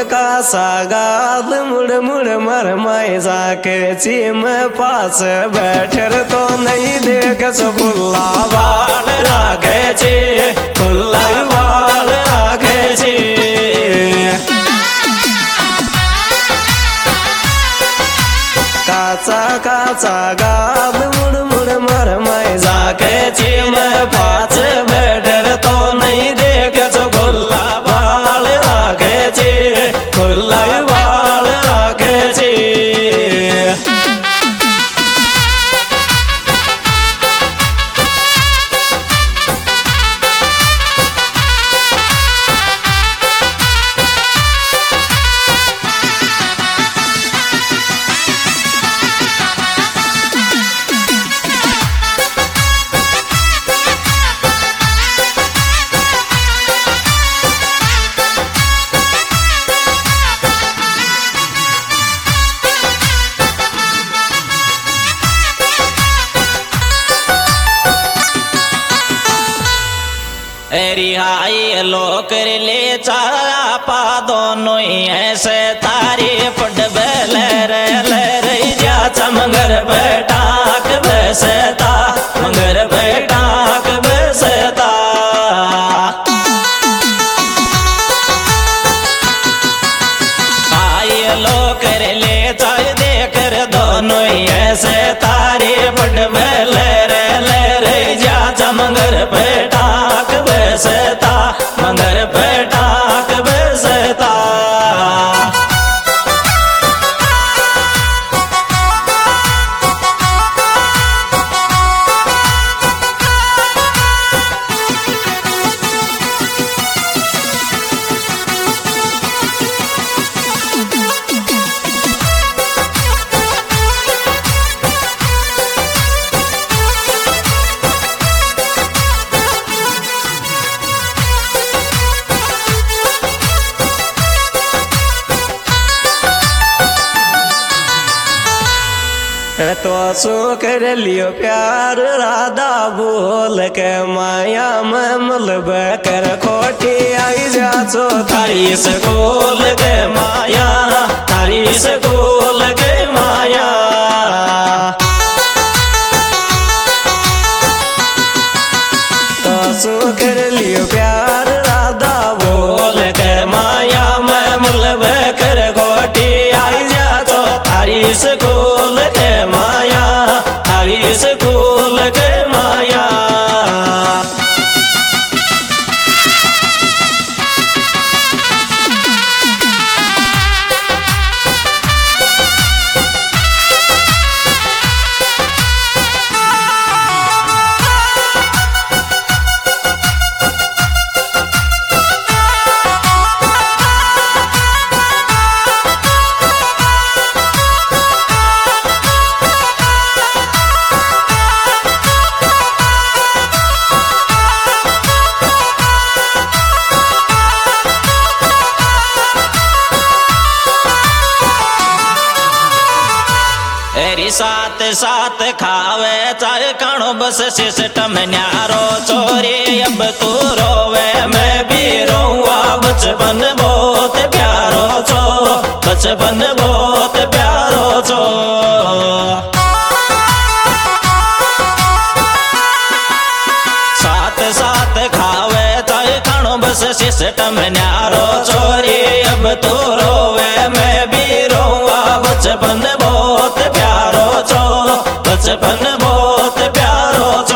का सागाल मुड़ मुड़ मर माए जाके चीम पास बैठर तो नहीं देख सो खुला बाल राखे छी खुला बाल राखे छी काचा काचा गाल मुड़ मुड़ मर माए जाके चीम पास बैठर तो नहीं देख सो खुला बाल राखे छी खुला बाल राखे छी रिहाई लो कर ले चापा दोनों ही ऐसे तारीफ डबल ले जा मगर बैठाक बसता मगर बैठाक बसता आई लो कर ले चाय देकर दोनों ही ऐसे तारीफ डबल ले जा मगर बैठाक बसता मगर बैठाक बसता तो सो कर लियो प्यार राधा बोल के माया में मलब कर खोटी आई जा सो थारी स्कूल के माया थारी स्कूल के माया तो सो कर लियो प्यार राधा बोल के माया में मलब कर खोटी आई जा सो थारी स्कूल के माया थारी स्कूल के माया साथ साथ खावे चाहे कणो बस सिस्टम न्यारो चोरी अब तू रोवे मैं भी रोऊंगा बचपन बहुत प्यारो छो बचपन बहुत प्यारो छो साथ साथ खावे चाहे कणो बस सिस्टम न्यारो चोरी अब तू रोवे मैं भी रोऊंगा बचपन बहुत प्यारो छो बचपन बहुत प्यारो छो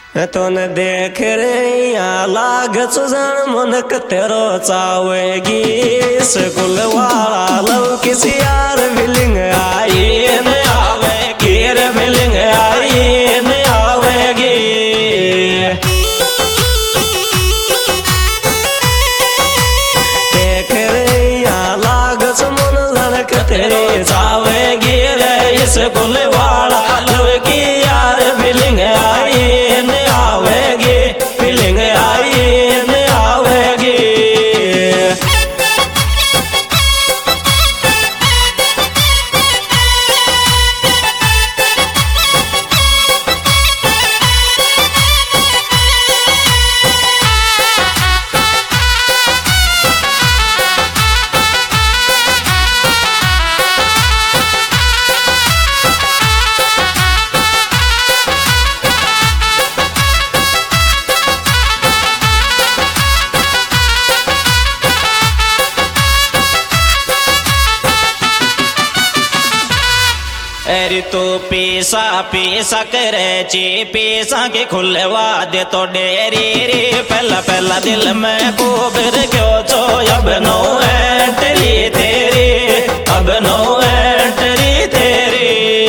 तो न देख रे यहाँ लाग सुजन मुनक तेरो चावेगी स्कूल वाला लव किसी यार फीलिंग आई न आवेगी रे फीलिंग आई न आवेगी देख रे यहाँ लाग सुमन लड़क तेरे चावेगी रे स्कूल वाला लव की यार फीलिंग आई आवेगी फीलिंग आई न आवेगी अरे तो पैसा पैसा करे ची पैसा के खुलवा दे तो डेरी रे पहला पहला दिल में कोबर क्यों चो अब नो एंट्री तेरी अब नो एंट्री तेरी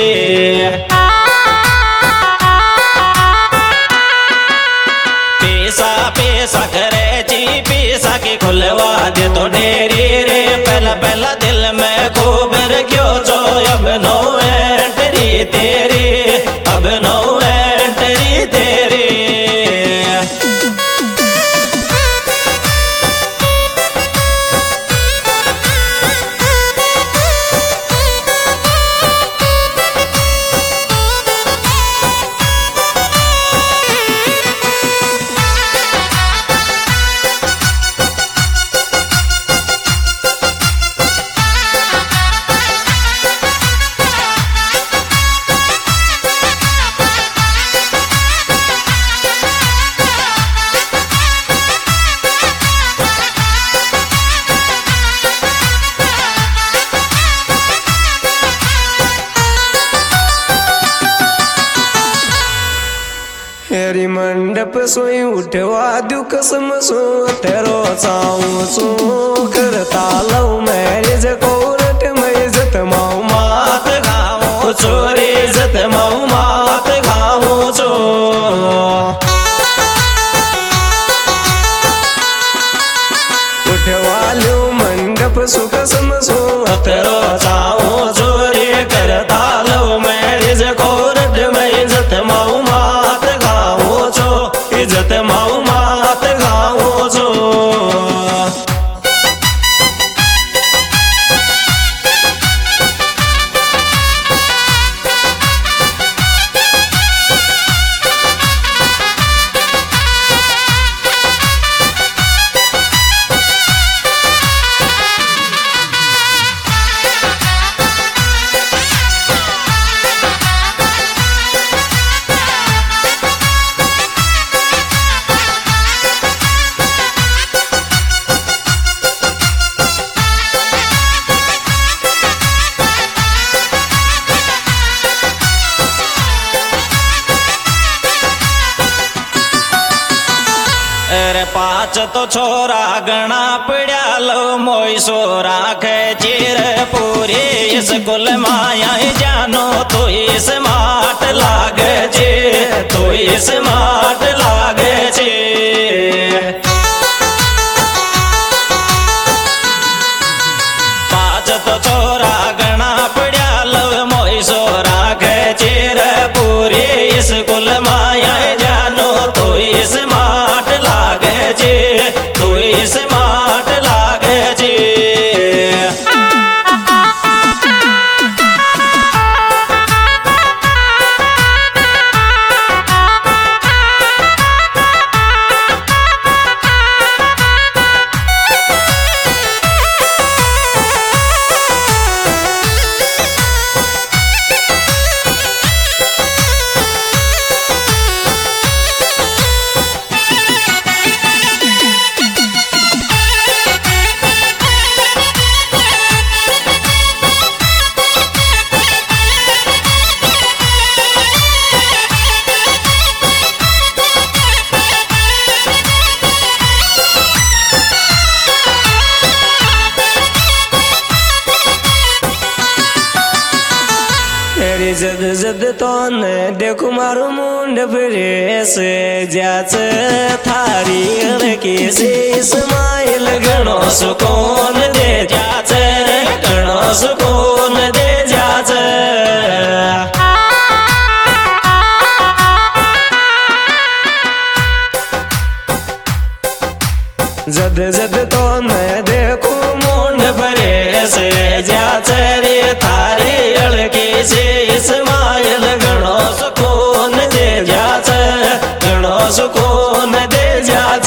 पैसा पैसा करे ची पैसा के खुलवा दे तो डेरी रे पहला पहला दिल में कोबर क्यों चो अब नो तेरी अब नो एंट्री तेरी हेरी मंडप सोई उठवा दू कसम सो तेरो चाऊ सो करता लव मैरिज कोरट में इज्जत माऊ मात गाओ चोरी इज्जत माऊ मात गाओ चो उठवा लो मंडप सो कसम सो तेरो चाऊ चोरी करता लव मैरिज कोरट में इज्जत माऊ इज्जत माऊ मात गाओ जो अरे पाँच तो छोरा गणा पड़ा लो मोई सोरा चीर पूरी स्कूल माया जानो तो स्मार्ट लागे जे तो स्मार्ट लागे जे पाँच तो छोरा गणा पड़ा लो मोई सोरा चीर पूरी स्कूल माया जानो तो स्मार्ट लागे जे तू स्मार्ट लागे जे जद तो न देखू मारू मुंड फिरेस ज्याच थारी लड़की से इस्माइल घणो सुकून दे जाच घणो सुकून दे जाच जद जद तो न देखू मुंड फिरेस ज्याच रे थारी लड़की से इस्माइल घणो सुकून दे जाच घणो सुकून दे जाच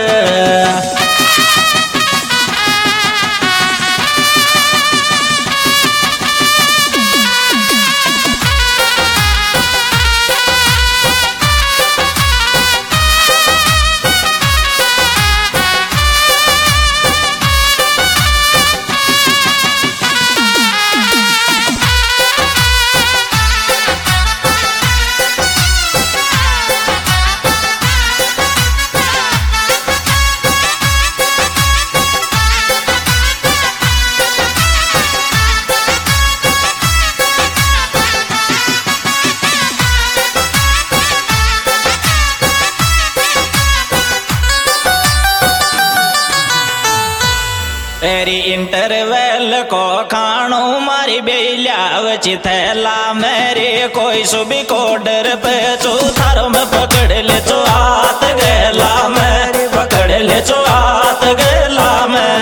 तेरी इंटरवेल को खाणो मारी बेलियावची थैला मेरे कोई सुबह कोडर पे चो थारो में पकड़ ले चो हाथ गला मेरी पकड़ ले चो हाथ गला में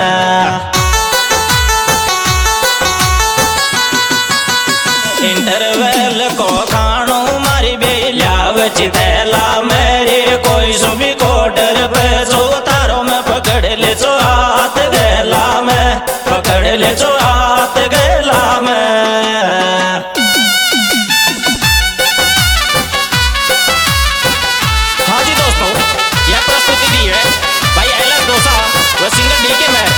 इंटरवेल को खाणो मारी बेलियावची थैला मेरे कोई सुबह कोडर पे चो थारो में पकड़ ले चो हाथ गला में पकड़ ले जो हाथ गला में हाँ जी दोस्तों यह प्रस्तुति दी है भाई एलएस डोसा व सिंगर डीके में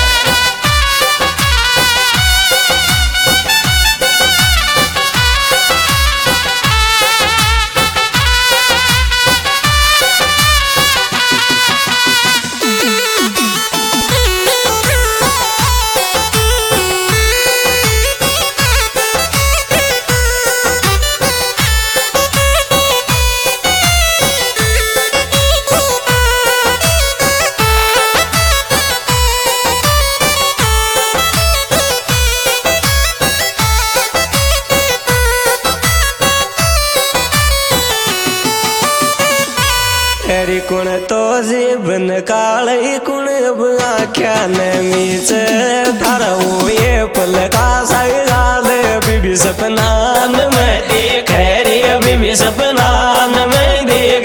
तेरी कुण तो जीवन काली कुण अब आख्या न मीच थारो ये पल का साल बीबी सपनान में देख रे बीबी सपनान में देख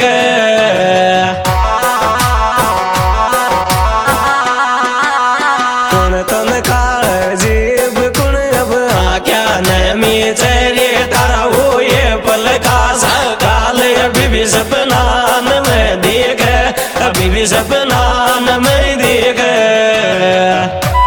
कुण तन काल जीव कुण अब आख्या न मीच रे थारो ये पल का साल बीबी सपनान में देख बीबी सपनान में देख